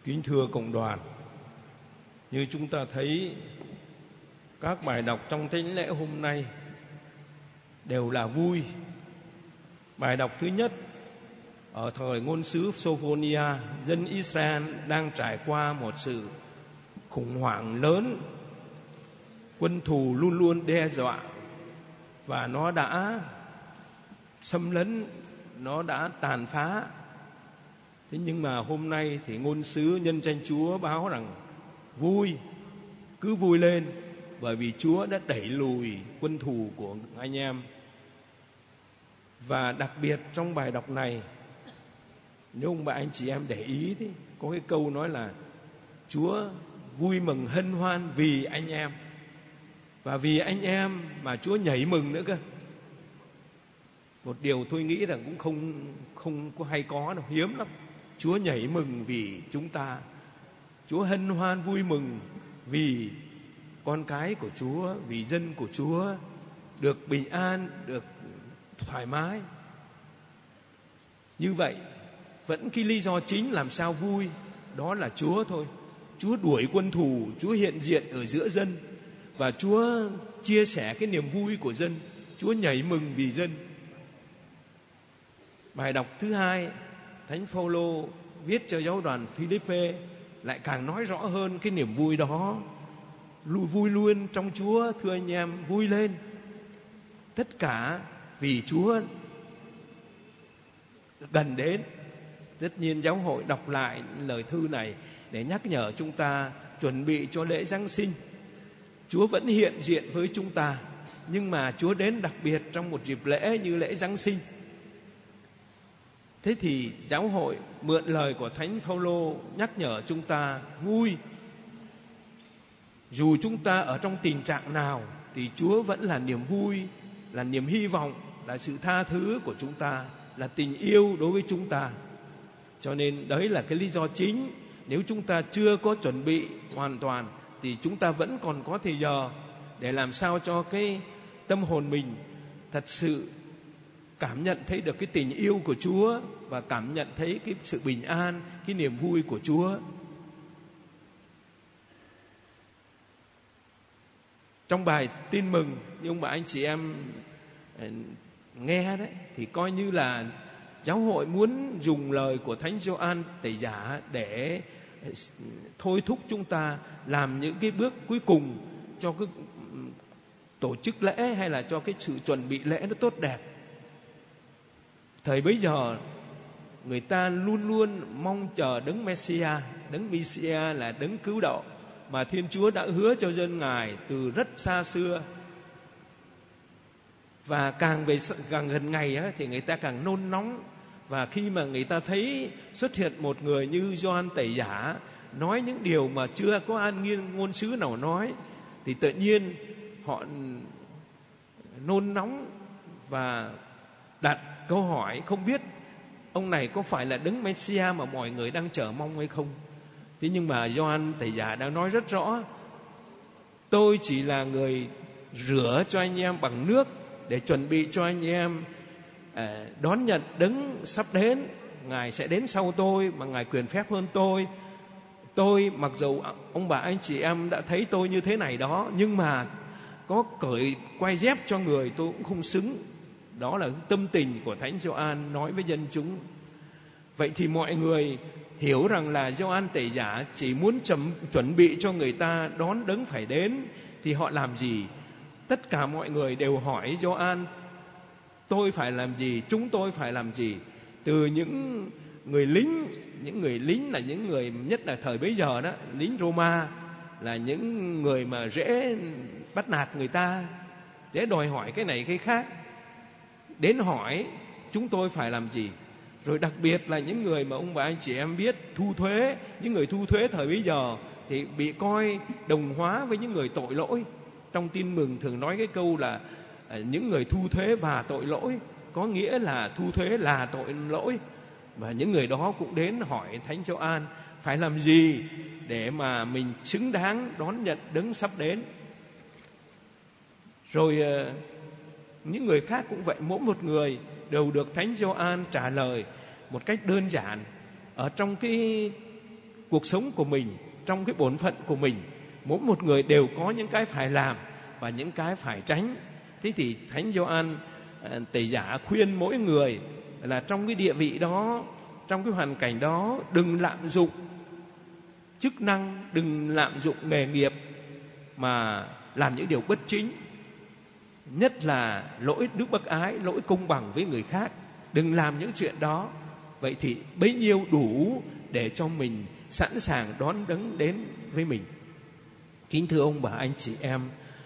Kính thưa cộng đoàn, như chúng ta thấy các bài đọc trong thánh lễ hôm nay đều là vui. Bài đọc thứ nhất, ở thời ngôn sứ Sophonia, dân Israel đang trải qua một sự khủng hoảng lớn. Quân thù luôn luôn đe dọa và nó đã xâm lấn, nó đã tàn phá. Thế nhưng mà hôm nay thì ngôn sứ nhân danh Chúa báo rằng vui, cứ vui lên, bởi vì Chúa đã đẩy lùi quân thù của anh em. Và đặc biệt trong bài đọc này, nếu ông bà anh chị em để ý thì có cái câu nói là Chúa vui mừng hân hoan vì anh em. Và vì anh em mà Chúa nhảy mừng nữa cơ. Một điều tôi nghĩ rằng cũng không có hay có đâu, hiếm lắm. Chúa nhảy mừng vì chúng ta. Chúa hân hoan vui mừng vì con cái của Chúa, vì dân của Chúa được bình an, được thoải mái. Như vậy, vẫn cái lý do chính làm sao vui, đó là Chúa thôi. Chúa đuổi quân thù, Chúa hiện diện ở giữa dân, và Chúa chia sẻ cái niềm vui của dân. Chúa nhảy mừng vì dân. Bài đọc thứ hai, Thánh Phaolô viết cho giáo đoàn Philippe lại càng nói rõ hơn cái niềm vui đó. Vui luôn trong Chúa, thưa anh em, vui lên. Tất cả vì Chúa gần đến. Tất nhiên giáo hội đọc lại lời thư này để nhắc nhở chúng ta chuẩn bị cho lễ Giáng sinh. Chúa vẫn hiện diện với chúng ta, nhưng mà Chúa đến đặc biệt trong một dịp lễ như lễ Giáng sinh. Thế thì giáo hội mượn lời của Thánh Phaolô nhắc nhở chúng ta vui. Dù chúng ta ở trong tình trạng nào thì Chúa vẫn là niềm vui, là niềm hy vọng, là sự tha thứ của chúng ta, là tình yêu đối với chúng ta. Cho nên đấy là cái lý do chính. Nếu chúng ta chưa có chuẩn bị hoàn toàn thì chúng ta vẫn còn có thời giờ để làm sao cho cái tâm hồn mình thật sự cảm nhận thấy được cái tình yêu của Chúa và cảm nhận thấy cái sự bình an, cái niềm vui của Chúa. Trong bài tin mừng, như ông bà anh chị em nghe đấy, thì coi như là giáo hội muốn dùng lời của Thánh Gioan Tẩy Giả để thôi thúc chúng ta làm những cái bước cuối cùng cho cái tổ chức lễ hay là cho cái sự chuẩn bị lễ nó tốt đẹp. Thời bấy giờ người ta luôn luôn mong chờ đấng Messiah. Đấng Messiah là đấng cứu độ mà Thiên Chúa đã hứa cho dân Ngài từ rất xa xưa. Và càng gần ngày á, thì người ta càng nôn nóng. Và khi mà người ta thấy xuất hiện một người như Gioan Tẩy Giả nói những điều mà chưa có ngôn sứ nào nói, thì tự nhiên họ nôn nóng và đặt câu hỏi không biết ông này có phải là đấng Messiah mà mọi người đang chờ mong hay không. Thế nhưng mà Gioan Tẩy Giả đang nói rất rõ: tôi chỉ là người rửa cho anh em bằng nước để chuẩn bị cho anh em đón nhận đấng sắp đến. Ngài sẽ đến sau tôi mà Ngài quyền phép hơn tôi. Tôi mặc dù ông bà anh chị em đã thấy tôi như thế này đó, nhưng mà có cởi quai dép cho người tôi cũng không xứng. Đó là tâm tình của Thánh Gioan nói với dân chúng. Vậy thì mọi người hiểu rằng là Gioan Tẩy Giả chỉ muốn chuẩn bị cho người ta đón đấng phải đến. Thì họ làm gì? Tất cả mọi người đều hỏi Gioan: tôi phải làm gì? Chúng tôi phải làm gì? Từ những người lính là những người, nhất là thời bấy giờ đó, lính Roma, là những người mà dễ bắt nạt người ta, dễ đòi hỏi cái này cái khác, đến hỏi chúng tôi phải làm gì. Rồi đặc biệt là những người mà ông bà anh chị em biết thu thuế, những người thu thuế thời bấy giờ thì bị coi đồng hóa với những người tội lỗi. Trong tin mừng thường nói cái câu là những người thu thuế và tội lỗi, có nghĩa là thu thuế là tội lỗi. Và những người đó cũng đến hỏi Thánh Gioan phải làm gì để mà mình xứng đáng đón nhận đấng sắp đến. Rồi những người khác cũng vậy, mỗi một người đều được Thánh Gioan trả lời một cách đơn giản. Ở trong cái cuộc sống của mình, trong cái bổn phận của mình. Mỗi một người đều có những cái phải làm và những cái phải tránh. Thế thì Thánh Gioan Tẩy Giả khuyên mỗi người là trong cái địa vị đó, trong cái hoàn cảnh đó, đừng lạm dụng chức năng, đừng lạm dụng nghề nghiệp mà làm những điều bất chính, nhất là lỗi đức bác ái, lỗi công bằng với người khác. Đừng làm những chuyện đó. Vậy thì bấy nhiêu đủ để cho mình sẵn sàng đón Đấng đến với mình. Kính thưa ông bà anh chị em,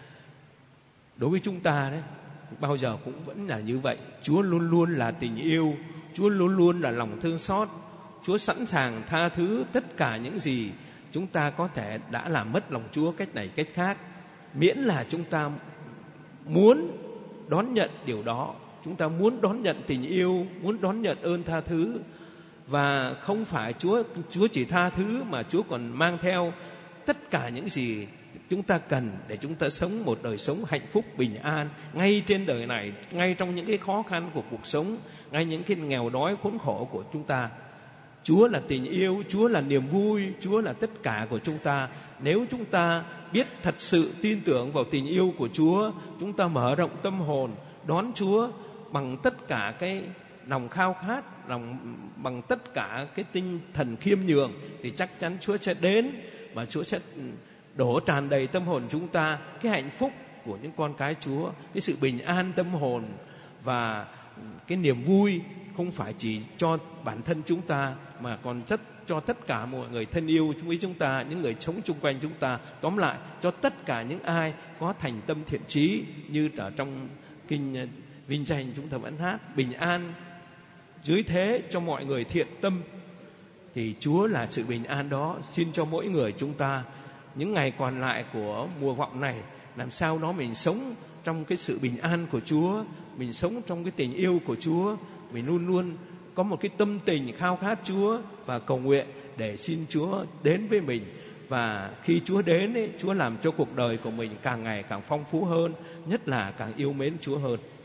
đối với chúng ta đấy, bao giờ cũng vẫn là như vậy. Chúa luôn luôn là tình yêu, Chúa luôn luôn là lòng thương xót. Chúa sẵn sàng tha thứ tất cả những gì chúng ta có thể đã làm mất lòng Chúa cách này cách khác, miễn là chúng ta muốn đón nhận điều đó. Chúng ta muốn đón nhận tình yêu, muốn đón nhận ơn tha thứ. Và không phải Chúa chỉ tha thứ, mà Chúa còn mang theo tất cả những gì chúng ta cần để chúng ta sống một đời sống hạnh phúc bình an ngay trên đời này, ngay trong những cái khó khăn của cuộc sống, ngay những cái nghèo đói khốn khổ của chúng ta. Chúa là tình yêu, Chúa là niềm vui, Chúa là tất cả của chúng ta. Nếu chúng ta biết thật sự tin tưởng vào tình yêu của Chúa, chúng ta mở rộng tâm hồn đón Chúa bằng tất cả cái lòng khao khát, bằng tất cả cái tinh thần khiêm nhường, thì chắc chắn Chúa sẽ đến và Chúa sẽ đổ tràn đầy tâm hồn chúng ta cái hạnh phúc của những con cái Chúa, cái sự bình an tâm hồn và cái niềm vui, không phải chỉ cho bản thân chúng ta mà còn cho tất cả mọi người thân yêu với chúng ta, những người sống chung quanh chúng ta. Tóm lại, cho tất cả những ai có thành tâm thiện chí, như ở trong kinh Vinh Danh chúng ta vẫn hát: bình an dưới thế cho mọi người thiện tâm. Thì Chúa là sự bình an đó. Xin cho mỗi người chúng ta những ngày còn lại của mùa vọng này, làm sao đó mình sống trong cái sự bình an của Chúa, mình sống trong cái tình yêu của Chúa, mình luôn luôn có một cái tâm tình khao khát Chúa và cầu nguyện để xin Chúa đến với mình. Và khi Chúa đến ấy, Chúa làm cho cuộc đời của mình càng ngày càng phong phú hơn, nhất là càng yêu mến Chúa hơn.